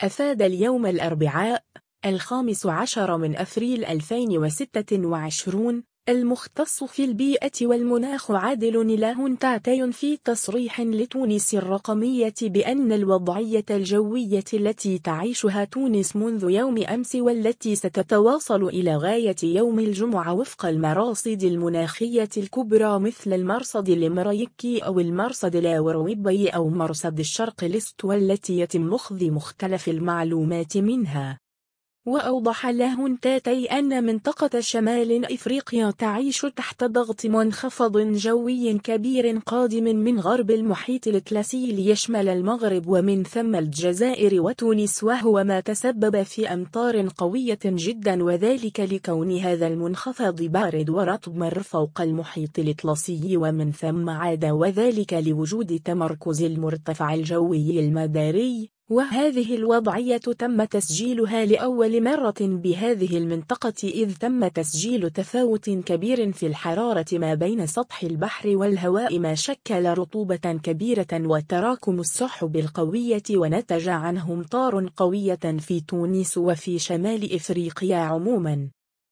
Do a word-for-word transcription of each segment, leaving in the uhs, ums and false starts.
أفاد اليوم الأربعاء الخامس عشر من أفريل ألفين وستة وعشرين المختص في البيئة والمناخ عادل لاهونتاتي في تصريح لتونس الرقمية بأن الوضعية الجوية التي تعيشها تونس منذ يوم أمس والتي ستتواصل إلى غاية يوم الجمعة وفق المراصد المناخية الكبرى مثل المرصد المريكي أو المرصد لاورويبي أو مرصد الشرق لست والتي يتم أخذ مختلف المعلومات منها. وأوضح لاهونتاتي أن منطقة شمال إفريقيا تعيش تحت ضغط منخفض جوي كبير قادم من غرب المحيط الأطلسي ليشمل المغرب ومن ثم الجزائر وتونس، وهو ما تسبب في أمطار قوية جدا، وذلك لكون هذا المنخفض بارد ورطب مر فوق المحيط الأطلسي ومن ثم عاد، وذلك لوجود تمركز المرتفع الجوي المداري. وهذه الوضعية تم تسجيلها لأول مرة بهذه المنطقة، إذ تم تسجيل تفاوت كبير في الحرارة ما بين سطح البحر والهواء ما شكل رطوبة كبيرة وتراكم السحب القوية، ونتج عنه أمطار قوية في تونس وفي شمال إفريقيا عموما.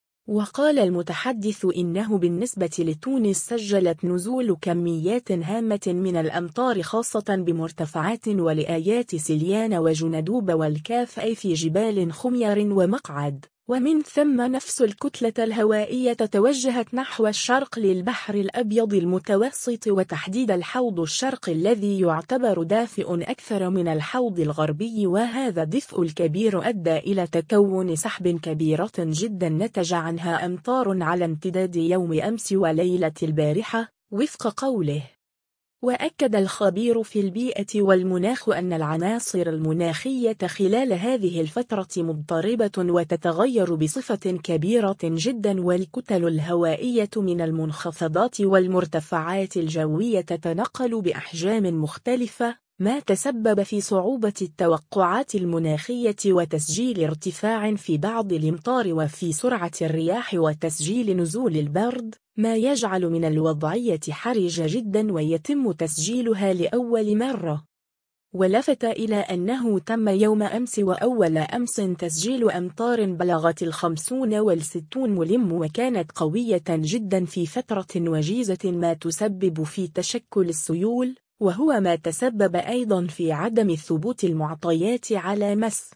وقال المتحدث إنه بالنسبة لتونس سجلت نزول كميات هامة من الأمطار خاصة بمرتفعات ولآيات سليان وجندوب والكاف أي في جبال خمير ومقعد، ومن ثم نفس الكتلة الهوائية توجهت نحو الشرق للبحر الأبيض المتوسط وتحديد الحوض الشرقي الذي يعتبر دافئ أكثر من الحوض الغربي، وهذا الدفء الكبير أدى إلى تكون سحب كبيرة جدا نتج عنها أمطار على امتداد يوم أمس وليلة البارحة وفق قوله. وأكد الخبير في البيئة والمناخ أن العناصر المناخية خلال هذه الفترة مضطربة وتتغير بصفة كبيرة جدا، والكتل الهوائية من المنخفضات والمرتفعات الجوية تتنقل بأحجام مختلفة، ما تسبب في صعوبة التوقعات المناخية وتسجيل ارتفاع في بعض الأمطار وفي سرعة الرياح وتسجيل نزول البرد، ما يجعل من الوضعية حرجة جدا ويتم تسجيلها لأول مرة. ولفت إلى أنه تم يوم أمس وأول أمس تسجيل أمطار بلغت الخمسون والستون ملم وكانت قوية جدا في فترة وجيزة، ما تسبب في تشكل السيول، وهو ما تسبب أيضا في عدم ثبوت المعطيات على مس